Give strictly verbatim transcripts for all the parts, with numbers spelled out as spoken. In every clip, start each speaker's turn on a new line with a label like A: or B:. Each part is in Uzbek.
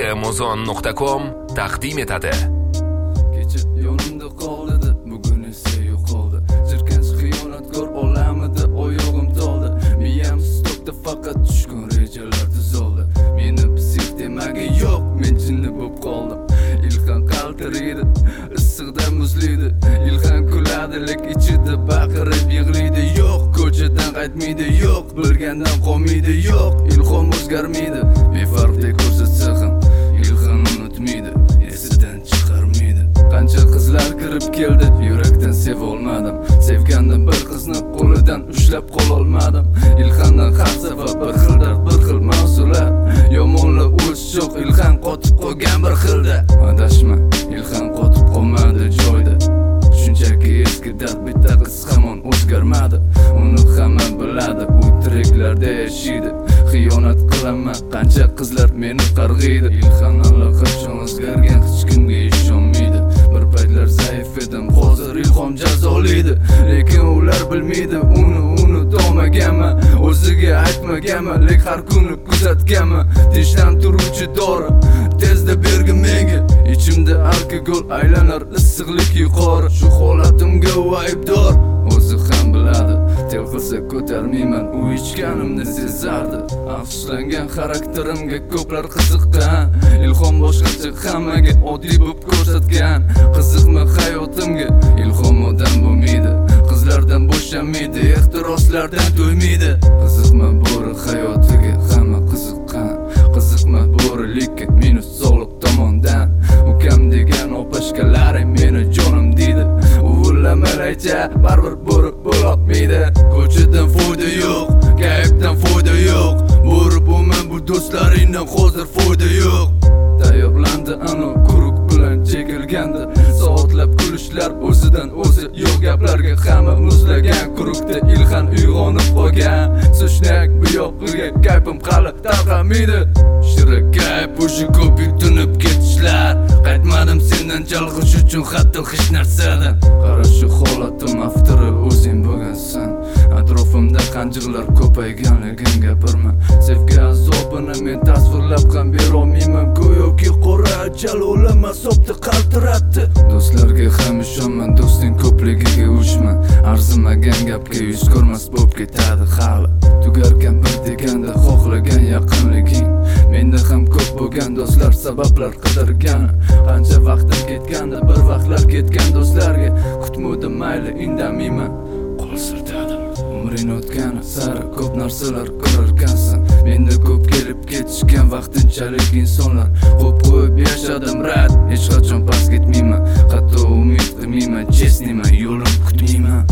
A: amazon nuqta com taqdim etadi.
B: Kecha yonimda qoldi, bugun esa yo'qoldi. Jirkanch xiyonatkor olamida oyog'im toldi. Miyam stokda faqat tushkun rejalar tuzoldi. Meni psix demaga yo'q, men jinni bo'lib qoldim. Ilham qaltiraydi, issiqda muzlaydi. Ilham kuladi, lek ichida baqirib yig'laydi. Yo'q, ko'chadan qaytmaydi, yo'q, bilgandan qolmaydi, yo'q, ilhom o'zgarmaydi. Befarqdek ko'rsatsa ham ilhom unutmaydi, esidan chiqarmaydi. Qancha qizlar kirib keldi, yurakdan seva olmadim. Sevgandim bir qizni, qo'lidan ushlab qola olmadim. Ilhamdan har safar bir xil dard, bir xil mavzular. Yomonlar o'ch yo'q, ilham qotib qolgan bir xilda. Adashma, ilham qotib qolmadi joyda. Shunchaki eski dard, bitta qiz hamon o'zgarmadi. Uni hamma biladi, u tiriklarda yashaydi. Xiyonat qilaman, qancha qizlar meni qarg'aydi. Ilham allaqachon o'zgargan, hech kimga ishonmaydi. Bir paytlar zaif edim, hozir ilhom jazolaydi. Lekin ular bilmaydi, uni unutolmaganman. O'ziga aytmaganman, lek har kuni kuzatganman. Tishdan turuvchi dori tezda bergin menga. Ichimda alkogol aylanar, issiqlik yuqori. Shu holatimga u aybdor, o'zi ham biladi. Tel qilsa ko'tarmayman, u ichganimni sezardi. Afsuslangan xarakterimga ko'plar qiziqqan. Ilhom boshqacha hammaga oddiy bo'lib ko'rsatgan. Qiziqma hayotimga, ilhom odam bo'lmaydi. Qizlardan bo'shamaydi, ehtiroslardan to'ymaydi. Qiziqma bo'ri hayotiga, hamma qiziqqan. Qiziqma bo'ri, lekin minus sog'liq tomondan. Ukam degan opashkalarim meni jonim deydi. Uvillamaycha baribir bo'ri bo'lolmaydi. Ko'chadan foyda yo'q, kayfdan foyda yo'q. Bo'ri bo'lman, bu do'stlaringdan hozir foyda yo'q. Tayyorlandi ana quruq bilan chekilgandi. Soatlab kulishlar o'zidan o'zi yo'q gaplarga, hamma muzlagan quruqda ilham uyg'onib qolgan. So'shnak bu yoqqa kayfim hali tarqamaydi. Shirak kayf o'sha ko'p yutunib ketishlar. Qaytmadim sendan chalg'ish uchun hatto hech narsadan. Qara shu holatim aftiri o'zing bo'lgansan. Atrofimda qanjiqlar ko'payganligini gapirma. Sevgi azobini men tasvirlab ham bera olmayman. Go'yoki qora ajal o'lim azobda qaltiratdi. Do'stlarga ham ishonman, do'sting ko'pligiga uchman. Arzimagan gapga yuz ko'rmas bo'lib ketadi hali. Tugarkan bir deganda xohlagan yaqinliging. Menda ham ko'p bo'lgan do'stlar, sabablar qidirgan. Qancha vaqtim ketganda, bir vaqtlar ketgan do'stlarga kutmadim, mayli indamayman, qo'l siltadim. Umring o'tgani sari ko'p narsalar ko'rarkansan. Menda ko'p kelib ketishgan vaqtinchalik insonlar. Qo'yib qo'yib yashadim rad, hech qachon past ketmayman. Hatto umid qilmayman, chestniyman, yo'lim kutmayman.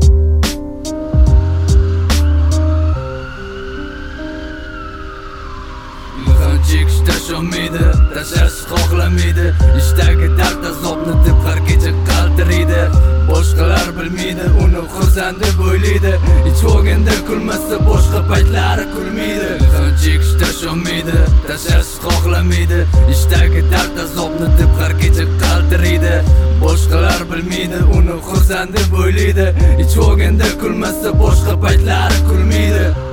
B: Ilhom chekish tasholmaydi, tashlash xohlamaydi. Ishdagi dard azobni deb har kecha qaltiraydi. Boshqalar bilmaydi, uni xursand deb o'ylaydi. Ich bo'lganda kulmasa, boshqa paytlari kulmaydi. Ilhom chekish tasholmaydi, tashlash xohlamaydi. Ishdagi dard azobni deb har kecha qaltiraydi. Boshqalar bilmaydi, uni xursand deb o'ylaydi. Ich bo'lganda kulmasa, boshqa paytlari kulmaydi.